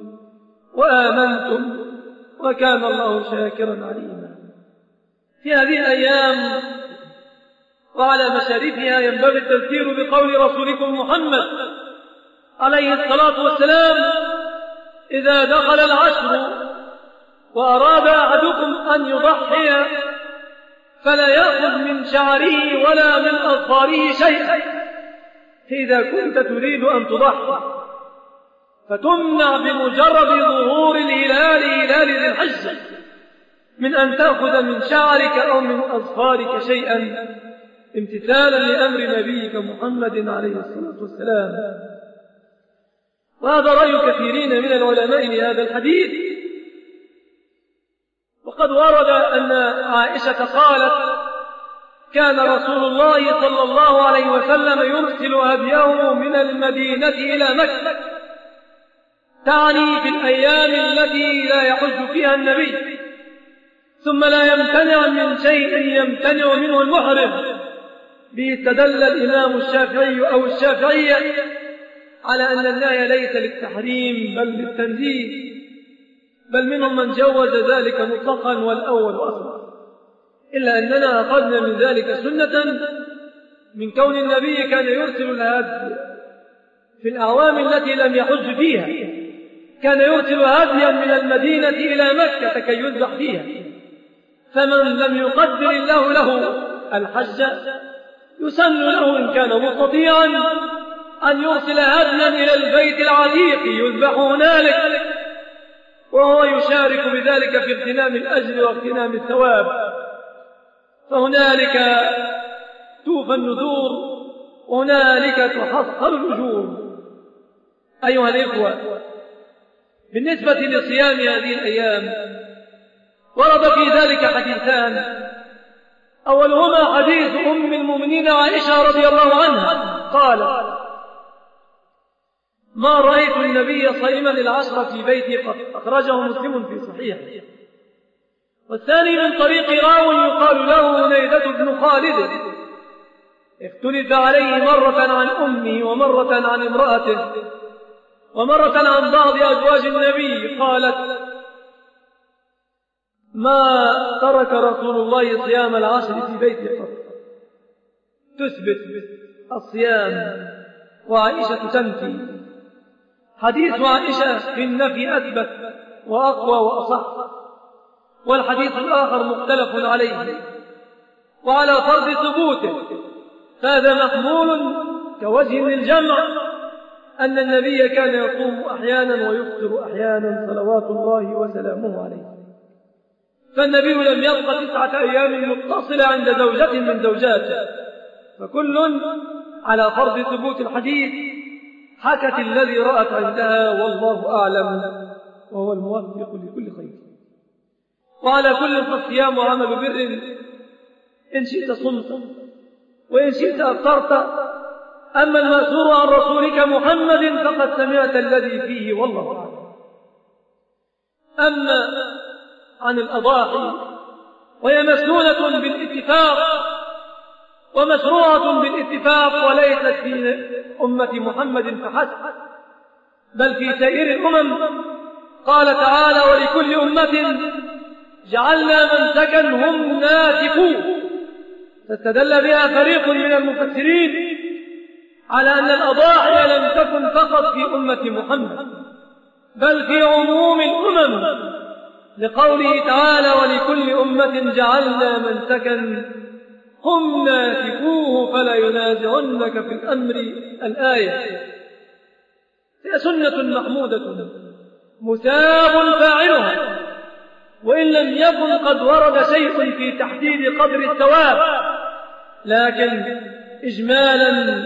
وآمنتم وكان الله شاكرا عليما. في هذه الأيام وعلى مشارفها ينبغي التذكير بقول رسولكم محمد عليه الصلاة والسلام: إذا دخل العشر وأراد أحدكم أن يضحي فلا يأخذ من شعره ولا من أظفاره شيئا، فإذا كنت تريد أن تضحي فتمنع بمجرد ظهور الهلال هلال ذي الحجة من أن تأخذ من شعرك أو من أظفارك شيئا، امتثالا لأمر نبيك محمد عليه الصلاة والسلام. وهذا رأي كثيرين من العلماء لهذا الحديث. وقد ورد أن عائشة قالت: كان رسول الله صلى الله عليه وسلم يرسل هديه من المدينة إلى مكة، تعني في الأيام التي لا يحج فيها النبي، ثم لا يمتنع من شيء يمتنع منه المحرم. به استدل الإمام الشافعي أو الشافعية على أن النهي ليس للتحريم بل للتنزيه، بل منهم من جوز ذلك مطلقا والأول أصلا، إلا أننا أخذنا من ذلك سنة من كون النبي كان يرسل الهدي في الأعوام التي لم يحج فيها، كان يرسل هديا من المدينة إلى مكة كي يذبح فيها. فمن لم يقدر الله له الحج يسن له إن كان مستطيعا أن يرسل هديا إلى البيت العتيق يذبح هنالك، وهو يشارك بذلك في اغتنام الأجر واغتنام الثواب. فهنالك توفى النذور وهنالك تحصل الأجور. أيها الإخوة، بالنسبة لصيام هذه الأيام ورد في ذلك حديثان، أولهما حديث أم المؤمنين عائشة رضي الله عنها قالت: ما رأيت النبي صائما العشر في بيتي قط. أخرجه مسلم في صحيحه. والثاني من طريق راو يقال له هنيدة بن خالد، اختلف عليه مرة عن أمه ومرة عن امرأته ومرة عن بعض أزواج النبي. قالت: ما ترك رسول الله صيام العشر في بيته قط. تثبت الصيام وعائشة تنفي. حديث عائشة في النفي أثبت وأقوى وأصح، والحديث الآخر مختلف عليه وعلى فرض ثبوته، فهذا محمول كوجه للجمع أن النبي كان يصوم أحيانا ويفطر أحيانا صلوات الله وسلامه عليه. فالنبي لم يبق 9 أيام متصلة عند زوجة من زوجاته، فكل على فرض ثبوت الحديث حكت الذي رأت عندها، والله أعلم وهو الموفق لكل خير. وعلى كل فالصيام عمل بر، إن شئت صمت وإن شئت أفطرت. أما المأثور عن رسولك محمد فقد سمعت الذي فيه، والله أعلم. أما عن الأضاحي وهي مسنونة بالاتفاق ومشروعة بالاتفاق، وليست في أمة محمد فحسب بل في سائر الأمم. قال تعالى: ولكل أمة جعلنا منسكا هم ناسكوه. فاستدل بها فريق من المفسرين على أن الأضاحي لم تكن فقط في أمة محمد بل في عموم الأمم، لقوله تعالى: ولكل أمة جعلنا منسكا هم ناسكوه فلا ينازعنك في الأمر. الآية هي سنة محمودة مثاب فاعلها، وإن لم يكن قد ورد شيء في تحديد قدر الثواب، لكن إجمالا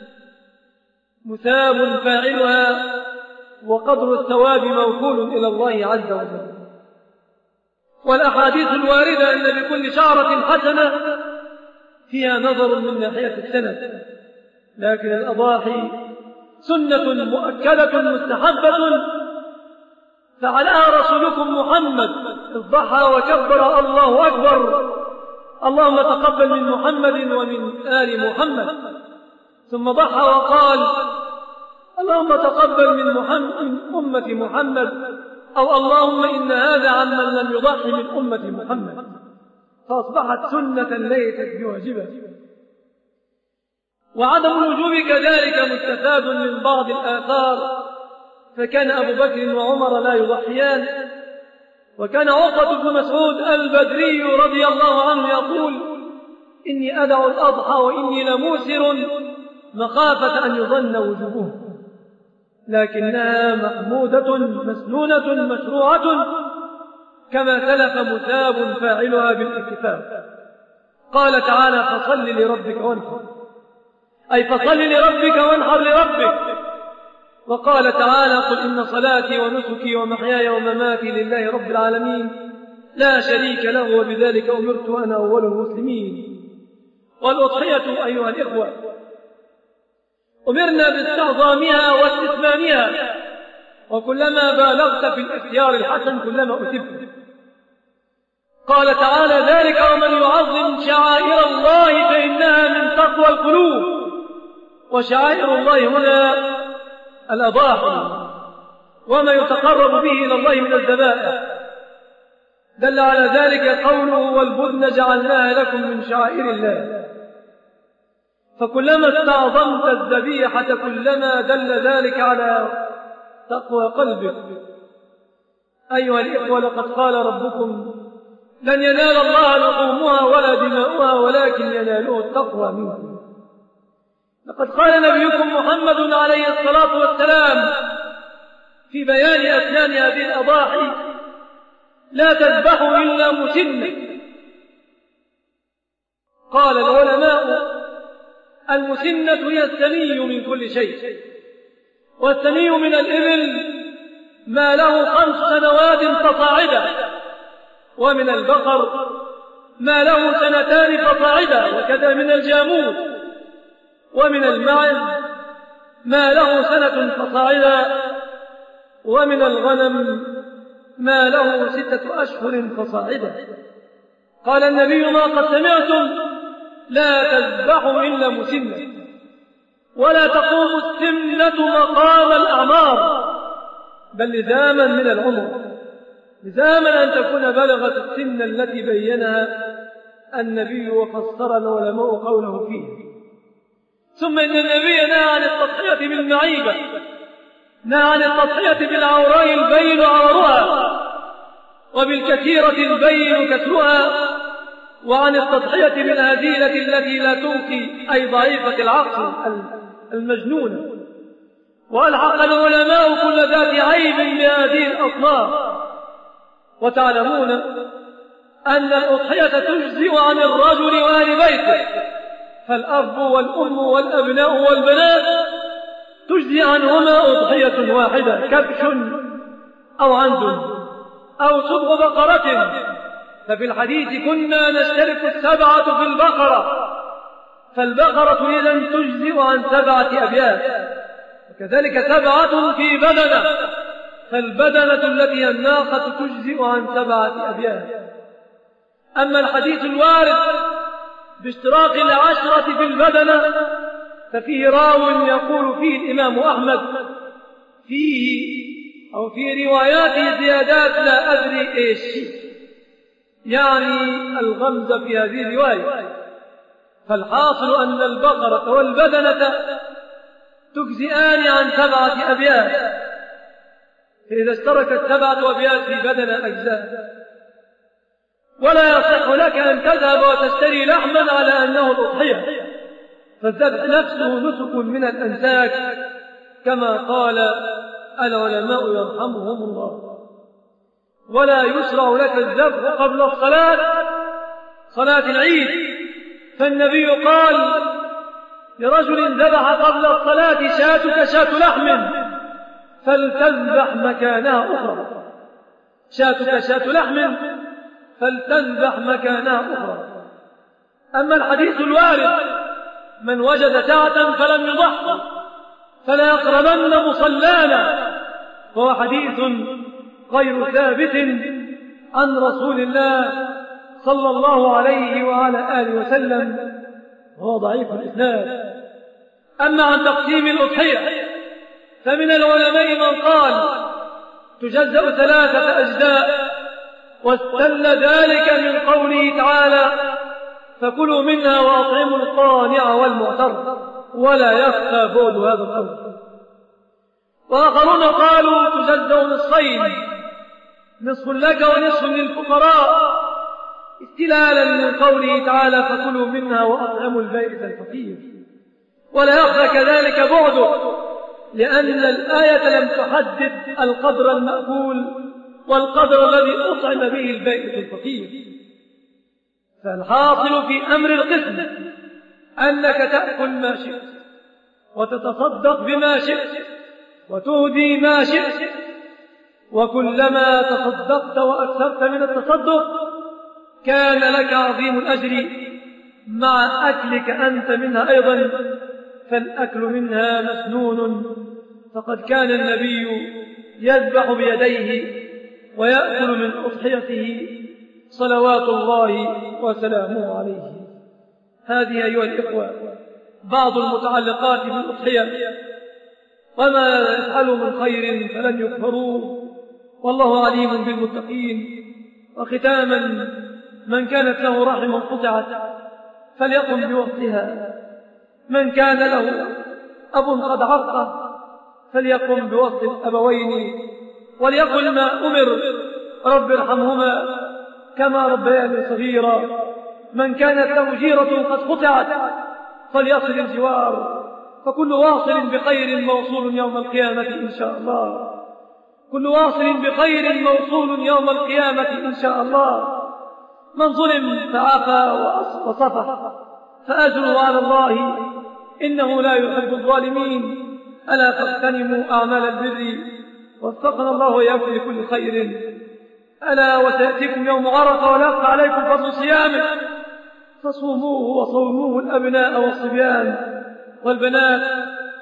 مثاب فاعلها، وقدر الثواب موكول إلى الله عز وجل. والأحاديث الواردة أن لكل شعرة حسنة فيها نظر من ناحية السند، لكن الأضاحي سنة مؤكدة مستحبة فعلها رسولكم محمد، إذ ضحى وكبر الله أكبر: اللهم تقبل من محمد ومن آل محمد. ثم ضحى وقال: اللهم تقبل من أمة محمد، أو اللهم إن هذا عمن لم يضحي من أمة محمد. فأصبحت سنة ليست بواجبة. وعدم الوجوب كذلك مستفاد من بعض الآثار، فكان أبو بكر وعمر لا يضحيان، وكان عقبة بن مسعود البدري رضي الله عنه يقول: إني أدع الأضحى وإني لموسر مخافة أن يظن وجوبه، لكنها محمودة مسنونة مشروعة كما سلف مثاب فاعلها بالاتفاق. قال تعالى: فصل لربك وانحر، أي فصل لربك وانحر لربك. وقال تعالى: قل إن صلاتي ونسكي ومحياي ومماتي لله رب العالمين لا شريك له وبذلك أمرت وأنا أول المسلمين. والأضحية أيها الإخوة أمرنا باستعظامها واستثمانها، وكلما بالغت في الاختيار الحسن كلما أثبت. قال تعالى: ذلك ومن يعظم شعائر الله فإنها من تقوى القلوب. وشعائر الله هنا الأضاحي وما يتقرب به إلى الله من الذبائح. دل على ذلك قوله: والبدن جعلناها لكم من شعائر الله. فكلما استعظمت الذبيحة كلما دل ذلك على تقوى قلبك. أيها الإخوة، لقد قال ربكم: لن ينال الله لحومها ولا دماؤها ولكن يناله التقوى منكم. لقد قال نبيكم محمد عليه الصلاة والسلام في بيان أسنان هذه الأضاحي: لا تذبحوا إلا مسنة. قال العلماء: المسنة هي الثني من كل شيء، والثني من الإبل ما له 5 سنوات فصاعدا، ومن البقر ما له 2 فصاعدا، وكذا من الجاموس، ومن الماعز ما له سنة فصاعدا، ومن الغنم ما له 6 أشهر فصاعدا. قال النبي: ما قد سمعتم لا تذبحوا إلا مسنة، ولا تقوم السمنة مقام الأعمار، بل لزاما من العمر، لزاما أن تكون بلغت السن التي بينها النبي وفسر العلماء قوله فيه. ثم إن النبي نهى عن التضحية بالمعيبة، نهى عن التضحية بالعوراء البين عورها، وبالكثيرة البين كسرها، وعن التضحية بالهزيلة التي لا تنقي أي ضعيفة العقل المجنونة. وألحق العلماء كل ذات عيب بهذه الأصناف. وتعلمون أن الأضحية تجزئ عن الرجل وأهل بيته، فالأب والأم والأبناء والبنات تجزي عنهما أضحية واحدة، كبش أو عند أو صدغ بقرة. ففي الحديث كنا نشترك 7 في البقرة، فالبقرة إذن تجزئ عن 7 أبيات، وكذلك 7 في بدنة، فالبدنة التي هي الناقة تجزئ عن 7 أبيات. أما الحديث الوارد باشتراك 10 في البدنة ففيه راو يقول فيه الإمام أحمد فيه أو في رواياته زيادات لا أدري إيش، يعني الغمزة في هذه الرواية. فالحاصل أن البقرة والبدنة تجزئان عن 7 أبيات، فإذا اشتركت 7 أبيات في بدنة أجزاء. ولا يصح لك أن تذهب وتشتري لحما على أنه الأضحية، فالذبح نفسه نسك من الأنساك كما قال العلماء يرحمهم الله. ولا يشرع لك الذبح قبل الصلاة، صلاة العيد، فالنبي قال لرجل ذبح قبل الصلاة: شاتك شاة لحم فلتذبح مكانها أخرى، شاتك شاة لحم فلتذبح مكانها أخرى. أما الحديث الوارد: من وجد ساعة فلم يضحي فلا يقربن مصلانا، وهو حديث غير ثابت عن رسول الله صلى الله عليه وعلى آله وسلم، وهو ضعيف الإسناد. أما عن تقسيم الأضحية فمن العلماء من قال تجزأ 3 أجزاء، واستل ذلك من قوله تعالى: فكلوا منها وأطعموا القانع والمعتر، ولا يخفى بعد هذا القول. وآخرون قالوا تجزأ نصفين، نصف لك ونصف للفقراء، استلالا من قوله تعالى: فكلوا منها وأطعموا البائس الفقير. ولا يخفى كذلك بعده، لأن الآية لم تحدد القدر المأكول والقدر الذي أطعم به البائس الفقير. فالحاصل في أمر القسم أنك تأكل ما شئت، وتتصدق بما شئت، وتهدي ما شئت، وكلما تصدقت وأكثرت من التصدق كان لك عظيم الأجر مع أكلك أنت منها أيضا، فالأكل منها مسنون. فقد كان النبي يذبح بيديه ويأكل من أضحيته صلوات الله وسلامه عليه. هذه أيها الإخوة بعض المتعلقات بالأضحية، وما يفعلوا من خير فلن يكفروه، والله عليم بالمتقين. وختاما: من كانت له رحم قطعت فليقم بوصلها، من كان له أب قد عق فليقم بوصل الأبوين، وليقل ما أمر: رب ارحمهما كما ربياني صغيرا. من كانت له جيرة قد قطعت فليصل الجوار، فكل واصل بخير موصول يوم القيامة إن شاء الله، كل واصل بخير موصول يوم القيامة إن شاء الله. من ظلم فعفى وصفح فأجره على الله، إنه لا يحب الظالمين. ألا تغتنموا أعمال البر، وفقنا الله وإياكم لكل خير. ألا وسيأتيكم يوم عرفة ولا يخفى عليكم فضل صيامه، فصوموه وصوموه الأبناء والصبيان والبنات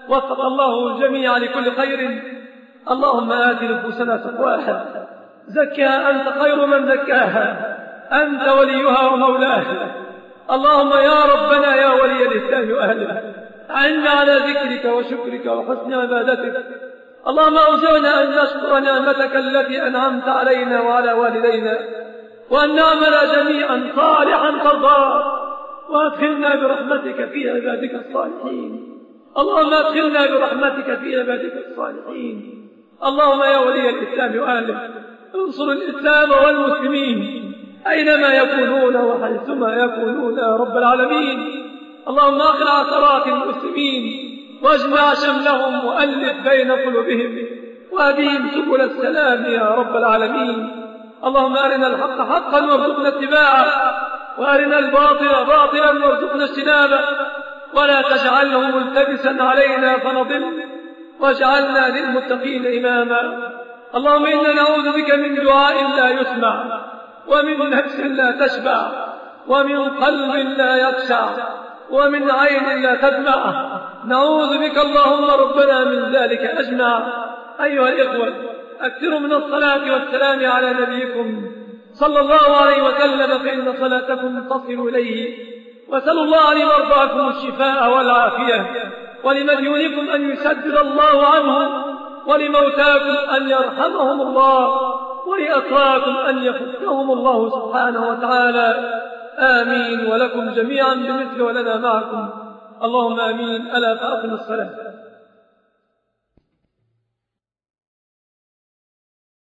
وفق الله الجميع لكل خير. اللهم آت نفوسنا تقواها، زكها أنت خير من زكاها، أنت وليها ومولاها. اللهم يا ربنا يا ولي الإسلام وأهله، أعنا على ذكرك وشكرك وحسن عبادتك. اللهم أوزعنا أن نشكر نعمتك التي أنعمت علينا وعلى والدينا، وأن نعمل جميعا صالحا ترضاه، وأدخلنا برحمتك في عبادك الصالحين. اللهم أدخلنا برحمتك في عبادك الصالحين. اللهم يا ولي الإسلام وأهله، انصر الإسلام والمسلمين أينما يكونون وحيثما يكونون يا رب العالمين. اللهم أخلع عثرات المسلمين واجمع شملهم وألف بين قلوبهم وأديم سبل السلام يا رب العالمين. اللهم أرنا الحق حقا وارزقنا اتباعه، وأرنا الباطل باطلا وارزقنا اجتنابه، ولا تجعله ملتبسا علينا فنضل، واجعلنا للمتقين إماما. اللهم إنا نعوذ بك من دعاء لا يسمع، ومن نفس لا تشبع، ومن قلب لا يخشع، ومن عين لا تدمع. نعوذ بك اللهم ربنا من ذلك أجمع. أيها الإخوة، أكثروا من الصلاة والسلام على نبيكم صلى الله عليه وسلم، فإن صلاتكم تصل إليه. وسلوا الله لمرضاكم الشفاء والعافية، ولمديونكم أن يسدد الله عنهم، ولموتاكم أن يرحمهم الله، ولأطراكم أن يفكهم الله سبحانه وتعالى. آمين. ولكم جميعا بمثل ولنا معكم. اللهم آمين. ألا فأقم الصلاة.